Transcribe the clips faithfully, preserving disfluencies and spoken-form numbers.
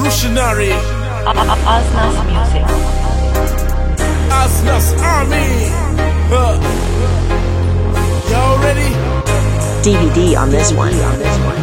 revolutionary. Asnas Music. Asnas Army. Huh. Y'all ready? D V D on this one. On this one.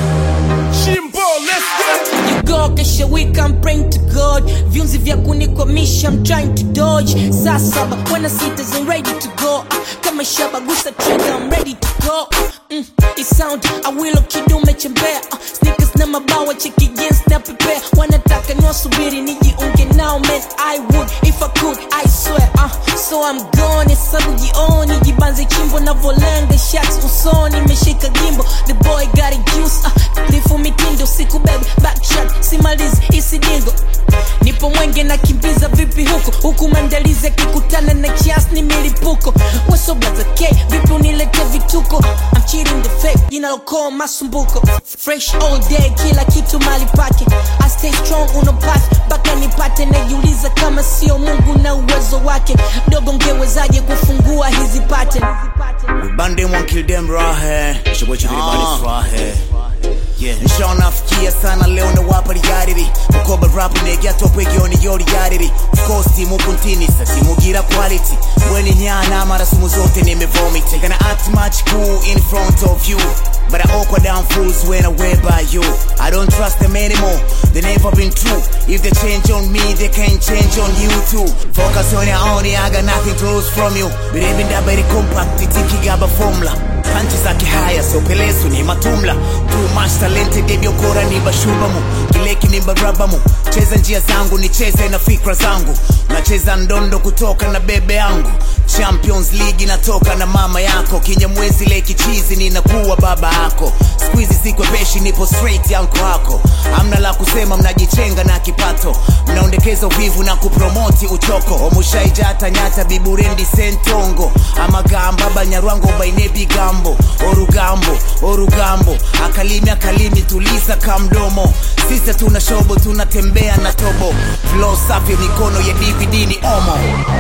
Shimbo, let's go. You go kesha week, I'm praying to God. Viunzi vya kunikwamisha, I'm trying to dodge. Saa saba when I see it isn't ready to go. Kama shaba gusa trigger, I'm ready to go. Mm, it sound I will kidume chembea. uh, Sneakers na mabawa cheki jeans na prepare. Wanataka niwasubiri nijiunge nao, man I would if I could, I swear. uh, So I'm gone, hesabu jioni. Jibanze chimbo na volanga shots usoni. Meshika gimbo, the boy got a juice. uh, Lifu mitindo, siku baby, backshot simalizi isidingo. Nipo mwenge na kimbiza vipi huko. Huku mandalize kikutana na kiasi ni milipuko. Weso blaza K, vipi unilete vituko. I'm cheating the fake, inalokoa masumbuko. Fresh all day, kila kitu mali pake. I stay strong uno path, baka nipate. Najiuliza kama sio Mungu na uwezo wake. Dogo ngewezaje kufungua hizi pattern. We band them, won't kill them rahe. Shibochi everybody's rahe. Yeah, nisho nafikia sana leo na wapa riyariri. Mukoba rap negia tope gioni yori yariri. Of course timu kuntini sa timu gira quality. Mweni nyana mara sumu zote nime vomit. Gonna act much cool in front of you, but I awkward down fools when I wear by you. I don't trust them anymore, they never been true. If they change on me, they can't change on you too. Focus on your own, I got nothing to lose from you. Believe in that very compact, tiki gaba formula. Panchi zake haya, so pelesu ni matumla. Too much talented, debyo kora ni bashubamu. Kileki ni barabamu. Cheza njia zangu, ni cheze na fikra zangu. Nacheza ndondo kutoka na bebe yangu. Champions League inatoka na mama yako. Kinyamwezi leki chizi ninakuwa baba yako. Squeezy sikwe peshi nipo straight yanko hako. Amna la kusema mnajichenga na kipato. Mnaondekeza uvivu na kupromoti uchoko. Omushaija hata nyata biburendi sentongo. Amagamba banyarwango bainebi gambo. Orugambo, orugambo. Akalimi akalimi tulisa kamdomo. Sisa tuna shobo tunatembea na tobo. Flow safi mikono ya D V D ni omo.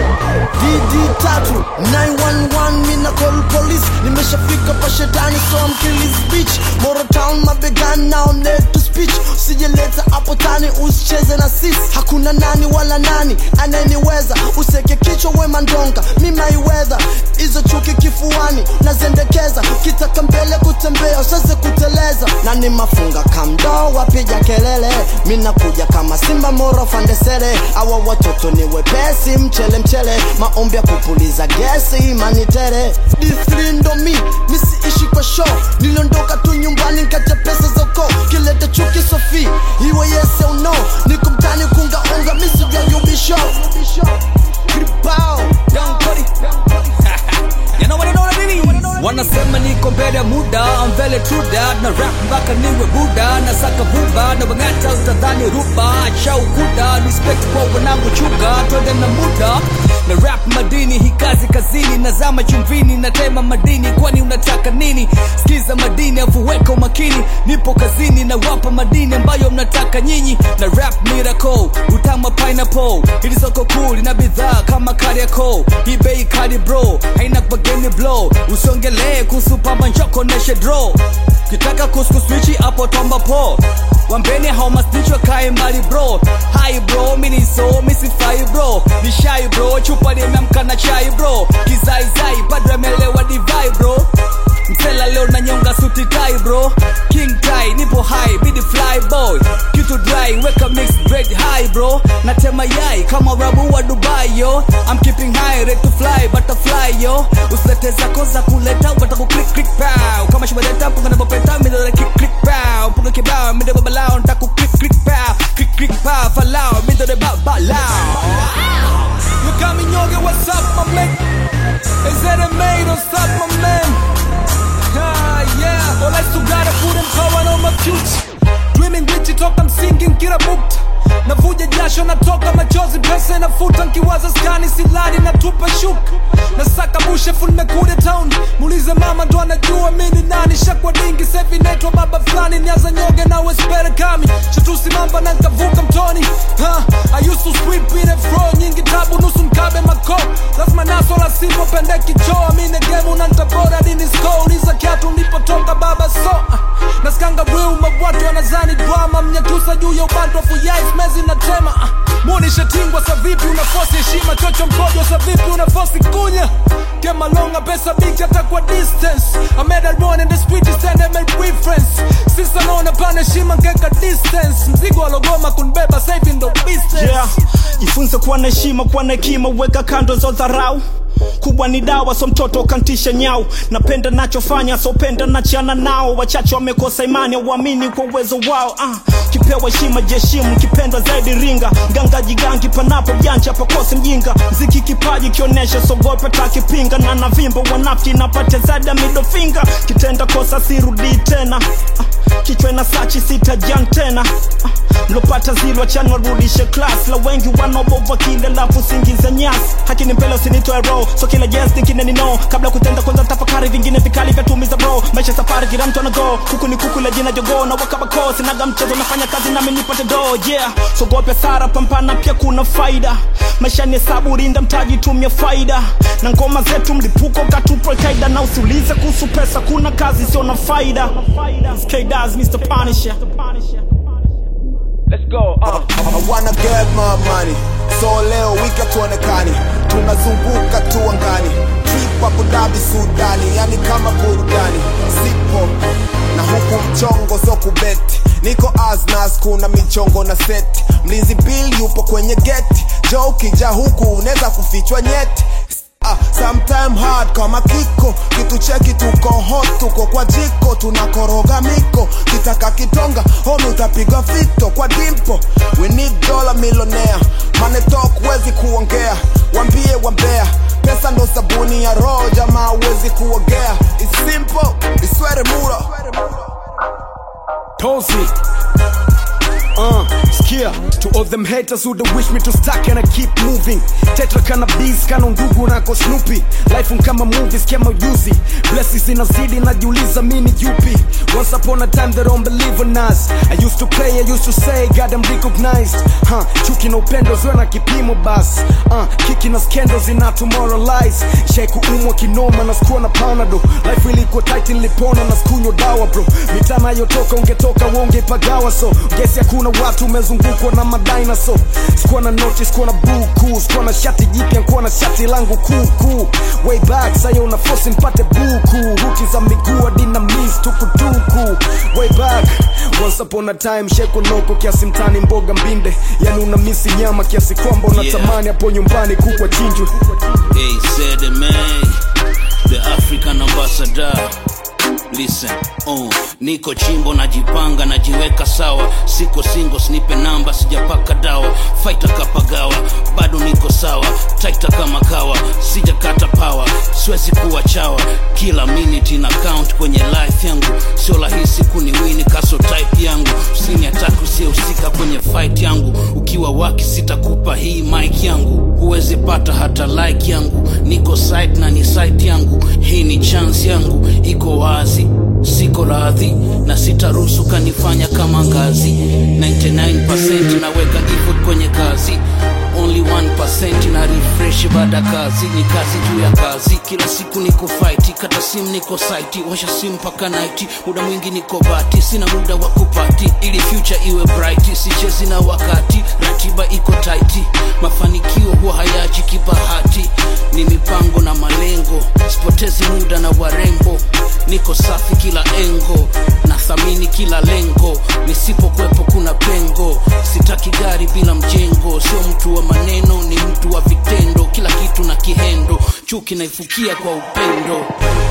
D D tatu nine one one mina call police. Nimeshafika pa shetani so I'm killing speech. Moro town mabegani now need to speech. Usijeleta hapo tani usicheze na sis. Hakuna nani wala nani ananiweza. Useke kichwa we mandonga mima iweza. Izo chuki kifuani nazendekeza. Kitaka mbele kutembea usaze kuteleza. Nani mafunga kamdo wapija kelele. Mina kuja kama simba moro fandesere. Awa watoto ni wepesi mchele mchele. Maombi ya kupuliza gesi manitere. D three ndo mi, misi ishi kwa show. Niliondoka tu nyumbani nkacha pesa zoko. Kilete chuki Sophie, iwe yes or no. Niko mtani kunga onga misi vya yubisho. Kripao, Young Cody. You know what I know what I mean? Wanasema niko mbele muda, I'm very true that. Na rap mpaka niwe Buddha, na saka buba. Na wangata utadhani ruba, acha ukuda. Respect kwa wanangu chuga, twende na muda. Na rap madini, hii kazi kazini. Nazama chumvini, na tema madini. Kwani unataka nini? Skiza madini, afuweka umakini. Nipo kazini, na wapa madini ambayo mnataka nyinyi. Na rap miracle, utama pineapple. Hili soko cool, ina bidhaa kama Kariako. Hii bei kari bro, haina bageni blow. Usongelee kusupamba njoko neshe draw. Kitaka kuskuswichi hapo tomba po. Wambeni how much nicho kai mbali bro. Hi bro, mini so, misi fai bro. Ni shy bro, chupa ni memka na chai bro. Kizai zai, padre melewa divai bro. Msela leo na nyonga suti tai bro. King Tai, nipo high, be the fly boy. Kitu dry, weka mixed bread high bro. Natema yai, kama rabu wa Dubai yo. I'm keeping high, ready to fly, butterfly yo. Usilete zako za kuleta, wataku click click pow. Kama shibadeta, punga na bopeta, midole kick click pow. Punga kibao, midole babalao, ntaku click click pow. Click click pow, falao, midole babalao. You got me yoga, what's up my man? Is that a maid or stop my man? Ah, yeah, all I still gotta put them power on my future. Dreaming with you talk, I'm singing, get a booked. navuja jasho natoka machozi pesa inafuta nkiwaza skani siladi natupa shuka nasaka bushe full mekude town muulize mama ndo anajua mimi nani shakwa dingi sevi naitwa baba flani niaza nyoge na wespere kami shatusi mamba na nkavuka mtoni huh? I used to sweep in a fro nyingi tabu nusu mkabe mako lazima naso la simpo pende kichoa mine gemu na ntabora dini sko uliza kiatu nipotoka baba so uh, naskanga real mabwatu wanazani drama mnyatusa juu ya ubantu wa fuyais mezi na tema uh, muonisha tingwa sa vipi unafosi heshima chocho mkojo sa vipi unafosi kunya kema longa pesa big hata kwa distance I made a run in the street stand and make reference sisa naona pana heshima nkeka distance mzigo alogoma kunbeba safe in the business yeah. Jifunze kuwa na heshima kuwa na hekima weka kando zo dharau kubwa ni dawa so mtoto kantisha nyau napenda nachofanya so penda nachana nao wachache wamekosa imani uamini kwa uwezo wao ah kipewa heshima jeshimu kipenda zaidi ringa ganga jigangi panapo janja pakose mjinga mziki kipaji kionesha sogope takipinga na navimba wanafiki napate zada middle finger kitenda kosa sirudi tena ah, kichwa na sachi sita jan tena ah, mlopata zilo chano rudishe class la wengi wanobova kile lafu singiza nyasi haki ni mpele usinitoe roho so kila yes thinking ni no kabla kutenda kwanza tafakari vingine vikali vya tumiza bro maisha safari kila mtu anago kuku ni kuku la jina jogo na wakaba kosi naga mchezo nafanya kazi nami nipate do yeah so gope sara pampana pia kuna faida maisha ni hesabu rinda mtaji tumia faida na ngoma zetu mlipuko katupo kaida na usiulize kuhusu pesa kuna kazi sio na faida K-Daz Mister Punisher. Let's go uh. I wanna get my money so leo wika tuonekani tunazunguka tu angani trip Abu Dhabi Sudani yani kama burudani sipo na huku mchongo so kubeti niko Aznas kuna michongo na seti mlinzi Bill yupo kwenye geti joke ja huku unaweza kufichwa nyeti Ah, sometime hard kama kiko kitu cheki tuko hot tuko kwa jiko tunakoroga miko kitaka kitonga home utapiga fito kwa dimpo we need dollar millionaire money talk wezi kuongea wambie wambea pesa ndo sabuni ya roho jamaa wezi kuogea it's simple iswere mura Tozi Uh, skia to all them haters who they wish me to stack and I keep moving tetra cannabis kana ndugu nako Snoopy life kama movies kama ujuzi blessings inazidi najiuliza mimi yupi once upon a time they don't believe in us I used to play I used to say God I'm recognized huh chuki na upendo zwe na kipimo bas uh kiki na scandals ina tomorrowlize shake umwa kinoma na sikuwa na panado life ilikuwa tight nilipona na sikunywa dawa bro mitana yotoka ungetoka wonge pagawa so guess ya kuna watu umezungukwa na madinosaur sikuwa na notice sikuwa na buku sikuwa na shati jipya sikuwa na shati langu kuku way back sayo una force mpate buku ruti za miguu hadi na miss tukutuku way back once upon a time sheko loko kiasi mtani mboga mbinde yani una miss nyama kiasi kwamba unatamani hapo yeah. Nyumbani kukwa chinjwe hey said it man the African ambassador listen oh niko chimbo najipanga najiweka sawa siko single snipe namba sijapaka dawa fighter kapagawa bado niko sawa tighter kama kawa sijakata power siwezi kuwa chawa kila minute na count kwenye life yangu sio rahisi kuniwini kaso type yangu usini ataku sio usika kwenye fight yangu ukiwa waki sitakupa hii mic yangu huwezi pata hata like yangu niko side na ni side yangu hii ni chance yangu iko wazi siko radhi na sitaruhusu kanifanya kama ngazi ninety-nine percent naweka effort kwenye kazi only one percent na refresh baada kazi ni kazi juu ya kazi kila siku niko fight kata sim niko site washa sim paka night muda mwingi niko bati sina muda wa kupati ili future iwe bright sichezi na wakati ratiba iko tight mafanikio huwa hayaji kibahati ni mipango na malengo sipotezi muda na warembo niko safi kila engo na thamini kila lengo nisipokwepo kuna pengo sitaki gari bila mjengo sio mtu wa maneno ni mtu wa vitendo kila kitu na kihendo chuki naifukia kwa upendo